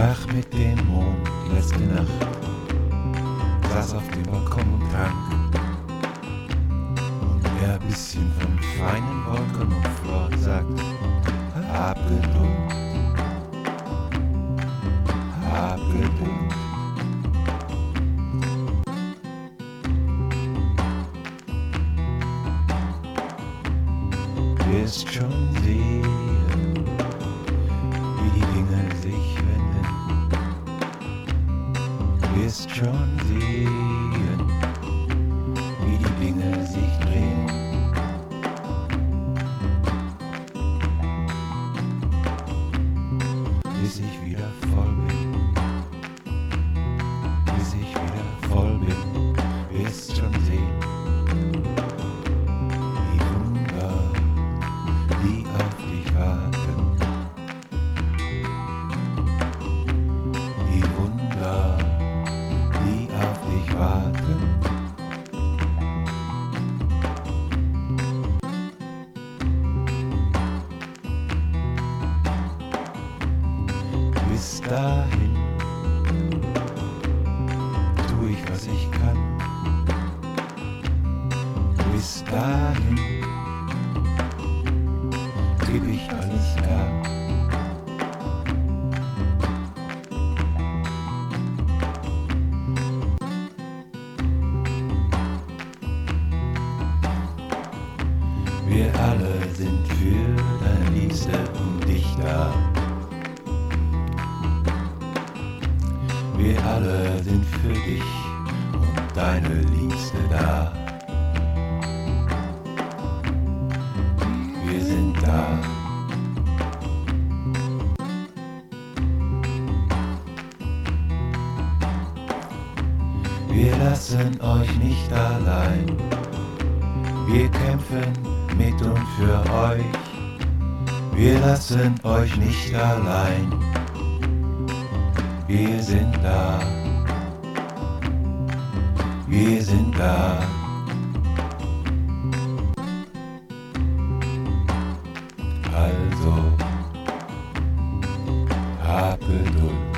Sprach mit dem Mond die letzte Nacht, saß auf dem Balkon und trank. Und er ein bisschen von feinen Wolken umflor und sagt: Hab Geduld, hab Geduld. Wirst schon sehen, wie die Dinge sich wenden. Wirst schon sehen, wie die Dinge sich drehen. Bis ich wieder voll bin, bis ich wieder voll bin, wirst schon sehen, wie Wunder, die auf dich warten. Die Wunder, die auf dich warten. Bis dahin tu ich, was ich kann. Bis dahin geb ich alles gern. Wir alle sind für deine Liebste und dich da. Wir alle sind für dich und deine Liebste da. Wir sind da. Wir lassen euch nicht allein. Wir kämpfen mit und für euch. Wir lassen euch nicht allein. Wir sind da. Wir sind da. Also, hab Geduld.